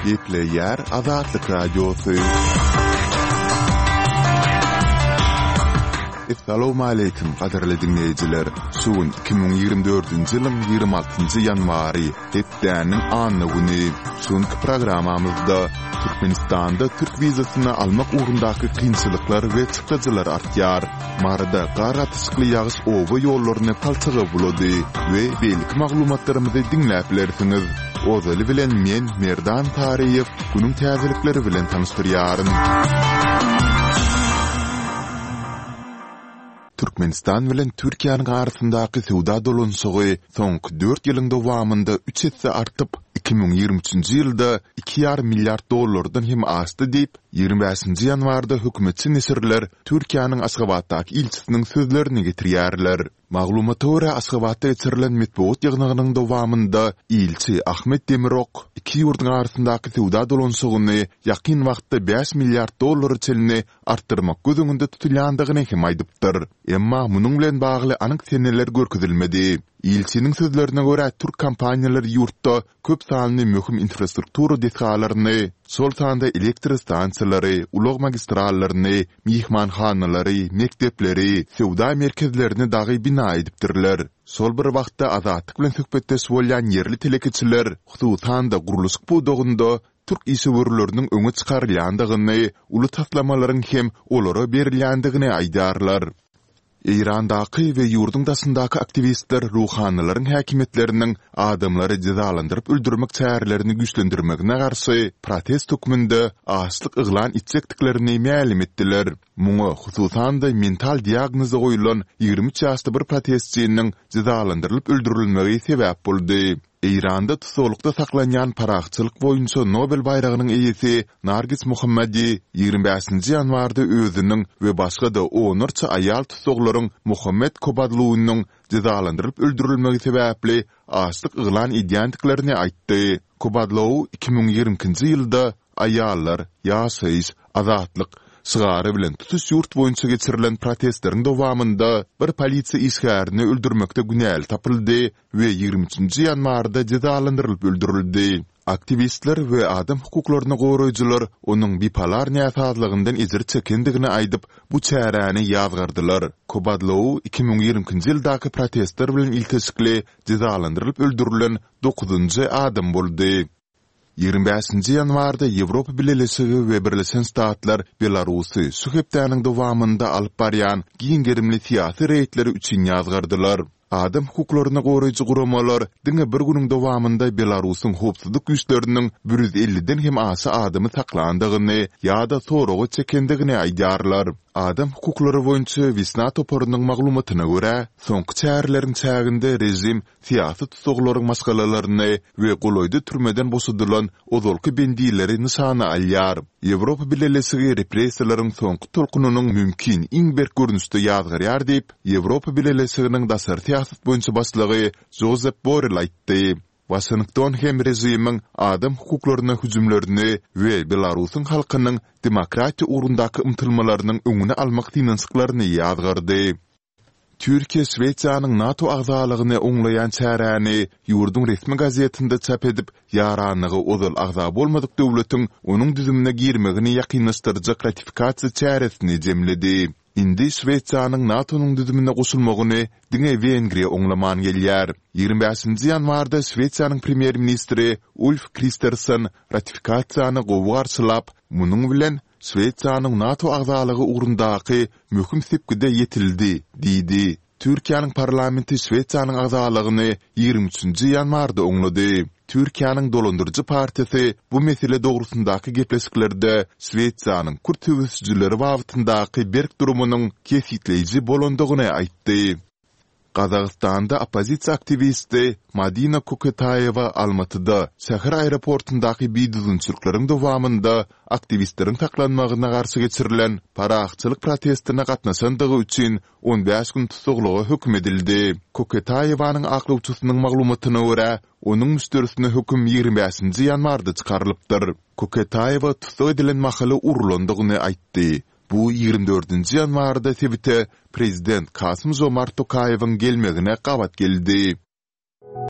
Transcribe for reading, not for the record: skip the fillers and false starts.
Gepleyer Azatlyk Radiosu. Assalamu alaykum qadarly dinleyijiler. Sugun 2024-nji ýylyň 26-njy ýanwary hepdäniň anny güni. Şonky programamyzda Türkmenistanda Türk wizasyny almak ugrundaky kynçylyklar we çykyjylar artýar. Marada garatyşykly ýagyş oba ýollaryny palçyga bulady we belki maglumatlarymyzy dinläp bilersiňiz. Ozaly bilen men Merdan Tariýew günüň täzelikleri bilen tanıştyrýaryn. Türkmenistan bilen Türkiýanyň arasyndaky sowda dolanşygy soňky 4 ýylyň dowamında 3 hisse artyp 2023-nji ýylda $2,5 milyar hem asdy diýip 25-nji ýanwarda hökümetçi nesirler Türkiýanyň Aşgabatdaky ilçisiniň sözlerini getirýärler. Maglumata görä Aşgabatda geçirilen medeniýet ýygnagynyň dowamında ilçi Ahmet Demirok iki ýurtdyň arasyndaky sowda dolanşygyny ýakyn wagtda $5 milyar çelini artdyrmak gözüňünde tutulýandygyny hem aýdypdyr. Emma munyň bilen bagly anyk seneler görkezilmedi. İlçiniň sözlerine görä Türk kompaniýalary ýurtda köp sanly möhüm infrastruktura detalaryny, sol sanda elektr stansiýalary, ulug magistrallaryny, mihmanhanalary, mektepleri, sowda merkezlerini dagy bina edipdirler. Sol bir wagtda azatlyk bilen söhbetdeş bolýan ýerli telekiçiler, hususan da guruluş budagynda Türk işgörleriniň öňe çykarylýandygyny, uly taslamalaryň hem olara berilýändigini aýdarlar. İrandaky we ýurdun dasyndaky aktivistler ruhanylaryň häkimetlerining adamlary jazalandyryp öldürmek çärelerini güýçlendirmegine garşy protest hökmünde açlyk yglan etjekdiklerini ma'lum etdiler. Muňa hususan da mental diagnozy goýulan 23 ýaşly bir protestçiniň jazalandyrylyp öldürilmegi sebäp boldy. İranda tutuklukda saklanyan paraqçılık boyunca Nobel bayragynyň eýesi Nargis Muhammadi 25-nji ýanwarda özüniň we başga da 10 aýal tutuklaryň Muhammed Kobadluwynyň jazalandyryp öldürilmegi sebäpli açlyk yglan edýändiklerini aýtdy. Kobadluw 2020-nji ýylda aýallar, ýaşaýyş, azatlyk sygary bilen tutuş ýurt boýunça geçirilen protestleriň dowamında bir polisiýa işgärini öldürmekde günäl tapyldy we 23-nji ýanwarda jazalandyrylyp öldürildi. Aktivistler we adam hukuklaryny goraýjylar onuň bipolar näsazlygyndan izir çekendigini aýdyp bu çäräni ýazgardylar. Kobadlow 2020-nji ýyldaky protestler bilen ilteşikli jazalandyrylyp öldürilen 9-njy adam boldy. 25-nji ýanwarda Ýewropa Birleşigi we Birleşen Ştatlar Belarusy şu hepdäniň dowamında alyp barýan giňgerimli siýasy reýtleri üçin ýazgardylar. Adam hukuklaryny goraýjy guramalar diňe bir günüň dowamında Belarusyň howpsuzlyk güýçleriniň 150-den hem asy adamy saklandygyny ýa-da soragy çekendigini aýdarlar. Adam hukuklary boýunça Visna toporunyň maglumatyna görä, soňky çäreleriň çäginde rejim siýasy tutuklaryň maskalalarını we golaýdy türmeden boşadylan ozalky bendileri nişana alýar. Ýewropa Birleşigi repressiýalaryň soňky tolkunynyň mümkin iň berk görnüşde ýazgarýar diýip Ýewropa Birleşiginiň dasar siýasat boýunça başlygy Josep Borrell aýtdy. Washington hem rejimiň adam hukuklaryna hüjümlerini we Belarusyň halkynyň demokratiýa ugrundaky ymtylmalarynyň öňüne almak dinansyklaryny ýazgardy. Türkiýe Şweýçarýanyň NATO agzalygyny oňlaýan çäräni ýurdun resmi gazetinde çap edip ýaranygy ozal agza bolmadyk döwletiň onuň düzümine girmegini ýakynlaşdyrjak ratifikasiýa çäresini jemledi. Indi Şweýçarýanyň NATO'nun düzümine goşulmagyny diňe Wengriýa oňlaman gelýär. 25-nji ýanwarda Şweýçarýanyň premier ministri Ulf Kristersson ratifikasiýany gowy munyň bilen Şweýçarýanyň NATO agzalygy ugrundaky möhüm sepkide yetildi, diýdi. Türkiýanyň parlamenti Şweýçarýanyň agzalygyny 23-nji ýanwarda oňlady. Türkiýanyň dolandyrjy partiýasy bu mesele dogrusundaky gepleşiklerde Şweýçarýanyň Kürt höwüsçüleri wagtyndaky berk durumynyň kesitleýiji bolandygyny aýtdy. Qazaqstanda opozisiýa aktivisti Madina Koketaýewa Almatyda şäher aeroportundaky biýdüzünçiliklaryň dowamında aktivistleriň saklanmagyna garşy geçirilen paraqçylyk protestine gatnaşandygy üçin 15 gün tutukluga hökm edildi. Koketaýewanyň aklawçysynyň maglumatyna görä, onuň müsterisine hökm 25-nji ýanwarda çykarylypdyr. Koketaýewa tutuk edilen mahaly urulandygyny aýtdy. Bu 24-nji ýanwarda sebite prezident Kasym Jomart Tokayewiň gelmegine gabat geldi.